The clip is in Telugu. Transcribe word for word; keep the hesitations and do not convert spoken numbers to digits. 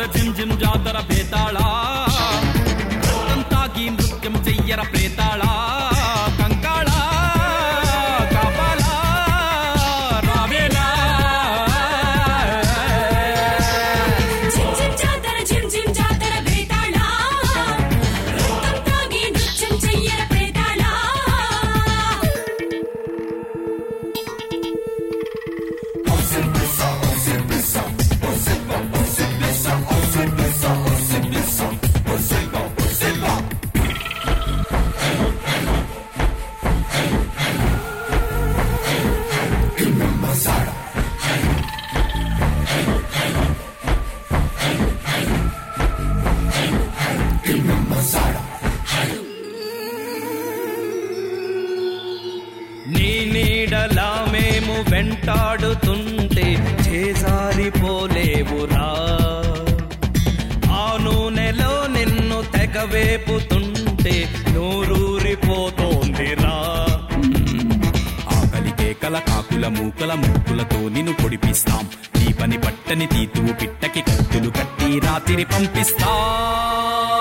జాతర జిమ్ జిమ్ జాతర బేతాళ రక్తం తాగి నృత్యం చెయ్యర ప్రేతాళ కంకాళ కాపాల రావేలా జిమ్ జిమ్ జాతర జిమ్ జిమ్ జాతర బేతాళ రక్తం తాగి నృత్యం చెయ్యర ప్రేతాళ నీ నీడలా మేము వెంటాడుతుంటే చేజారిపోలేవురా ఆ నూనెలో నిన్ను తెగవేపుతుంటే నోరూరిపోతోందిరా ఆకలి కేకల కాకుల మూకల ముక్కులతో నిన్ను పొడిపిస్తాం నీ పని పట్టని తీతువు పిట్టకి కత్తులు కట్టి రాత్రి పంపిస్తాం